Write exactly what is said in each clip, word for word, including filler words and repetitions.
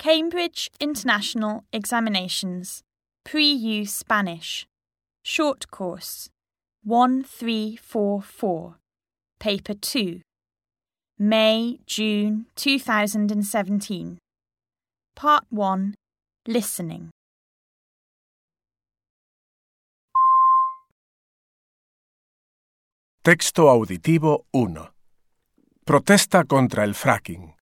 Cambridge International Examinations, Pre-U Spanish, Short Course, one three four four, Paper two, May-June two thousand seventeen. Part one, Listening. Texto auditivo uno. Protesta contra el fracking.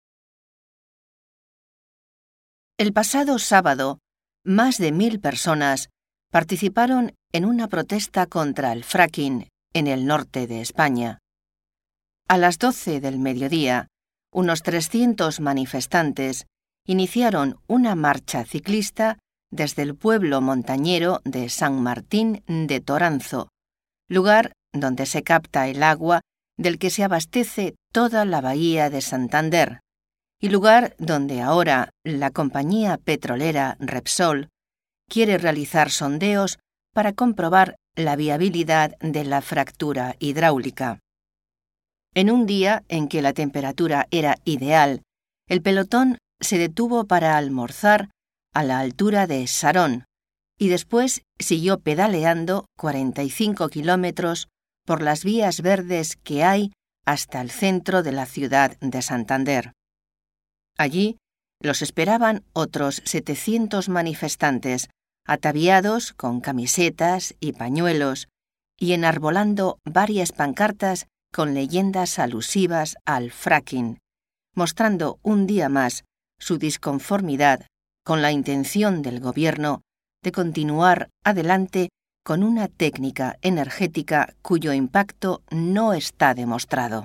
El pasado sábado, más de mil personas participaron en una protesta contra el fracking en el norte de España. A las doce del mediodía, unos trescientos manifestantes iniciaron una marcha ciclista desde el pueblo montañero de San Martín de Toranzo, lugar donde se capta el agua del que se abastece toda la bahía de Santander, y lugar donde ahora la compañía petrolera Repsol quiere realizar sondeos para comprobar la viabilidad de la fractura hidráulica. En un día en que la temperatura era ideal, el pelotón se detuvo para almorzar a la altura de Sarón y después siguió pedaleando cuarenta y cinco kilómetros por las vías verdes que hay hasta el centro de la ciudad de Santander. Allí los esperaban otros setecientos manifestantes, ataviados con camisetas y pañuelos y enarbolando varias pancartas con leyendas alusivas al fracking, mostrando un día más su disconformidad con la intención del gobierno de continuar adelante con una técnica energética cuyo impacto no está demostrado.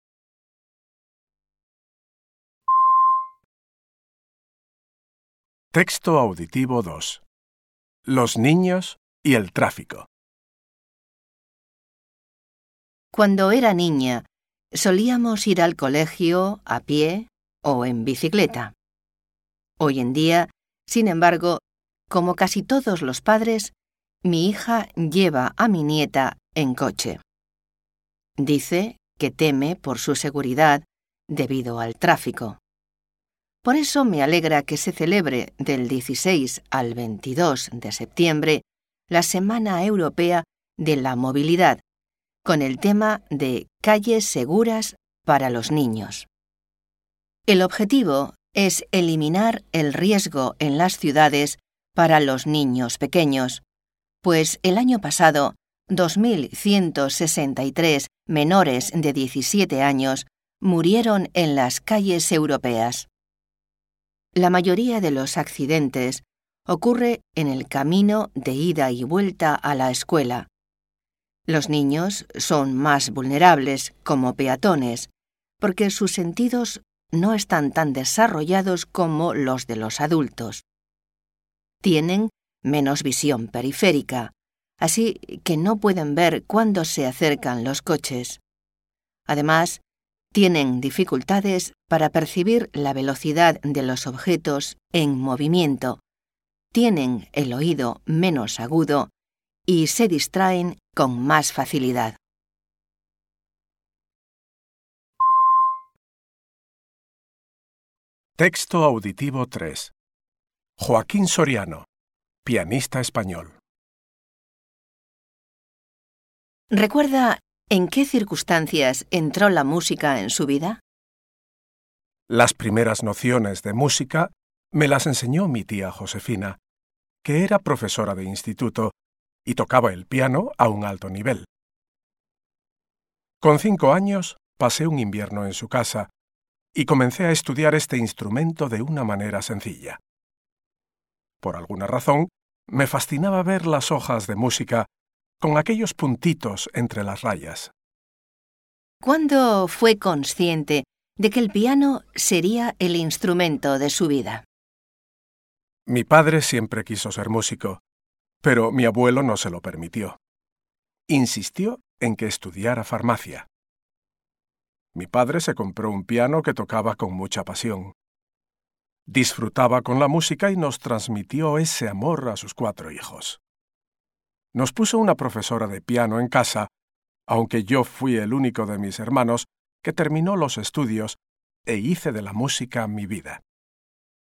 Texto auditivo dos. Los niños y el tráfico. Cuando era niña, solíamos ir al colegio a pie o en bicicleta. Hoy en día, sin embargo, como casi todos los padres, mi hija lleva a mi nieta en coche. Dice que teme por su seguridad debido al tráfico. Por eso me alegra que se celebre del dieciséis al veintidós de septiembre la Semana Europea de la Movilidad, con el tema de calles seguras para los niños. El objetivo es eliminar el riesgo en las ciudades para los niños pequeños, pues el año pasado dos mil ciento sesenta y tres menores de diecisiete años murieron en las calles europeas. La mayoría de los accidentes ocurre en el camino de ida y vuelta a la escuela. Los niños son más vulnerables como peatones porque sus sentidos no están tan desarrollados como los de los adultos. Tienen menos visión periférica, así que no pueden ver cuándo se acercan los coches. Además, tienen dificultades para percibir la velocidad de los objetos en movimiento, tienen el oído menos agudo y se distraen con más facilidad. Texto auditivo tres. Joaquín Soriano, pianista español. ¿Recuerda en qué circunstancias entró la música en su vida? Las primeras nociones de música me las enseñó mi tía Josefina, que era profesora de instituto y tocaba el piano a un alto nivel. Con cinco años pasé un invierno en su casa y comencé a estudiar este instrumento de una manera sencilla. Por alguna razón, me fascinaba ver las hojas de música con aquellos puntitos entre las rayas. ¿Cuándo fue consciente de que el piano sería el instrumento de su vida? Mi padre siempre quiso ser músico, pero mi abuelo no se lo permitió. Insistió en que estudiara farmacia. Mi padre se compró un piano que tocaba con mucha pasión. Disfrutaba con la música y nos transmitió ese amor a sus cuatro hijos. Nos puso una profesora de piano en casa, aunque yo fui el único de mis hermanos que terminó los estudios e hice de la música mi vida.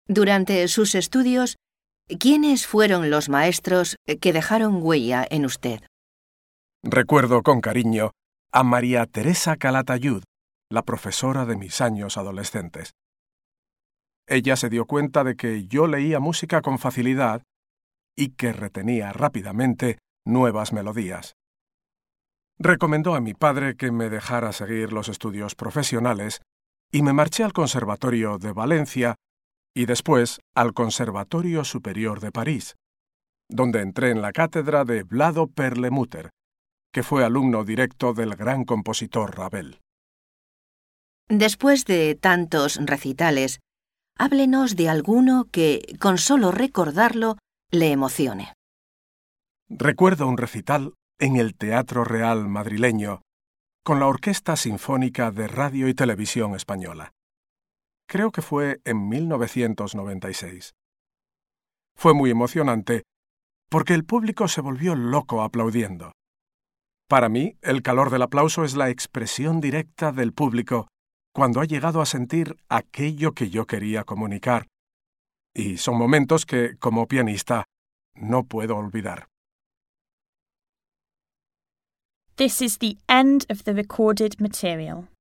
Durante sus estudios, ¿quiénes fueron los maestros que dejaron huella en usted? Recuerdo con cariño a María Teresa Calatayud, la profesora de mis años adolescentes. Ella se dio cuenta de que yo leía música con facilidad y que retenía rápidamente nuevas melodías. Recomendó a mi padre que me dejara seguir los estudios profesionales y me marché al Conservatorio de Valencia y después al Conservatorio Superior de París, donde entré en la cátedra de Vlado Perlemuter, que fue alumno directo del gran compositor Ravel. Después de tantos recitales, háblenos de alguno que, con solo recordarlo, le emocione. Recuerdo un recital en el Teatro Real madrileño con la Orquesta Sinfónica de Radio y Televisión Española. Creo que fue en mil novecientos noventa y seis. Fue muy emocionante porque el público se volvió loco aplaudiendo. Para mí, el calor del aplauso es la expresión directa del público cuando ha llegado a sentir aquello que yo quería comunicar. Y son momentos que, como pianista, no puedo olvidar. This is the end of the recorded material.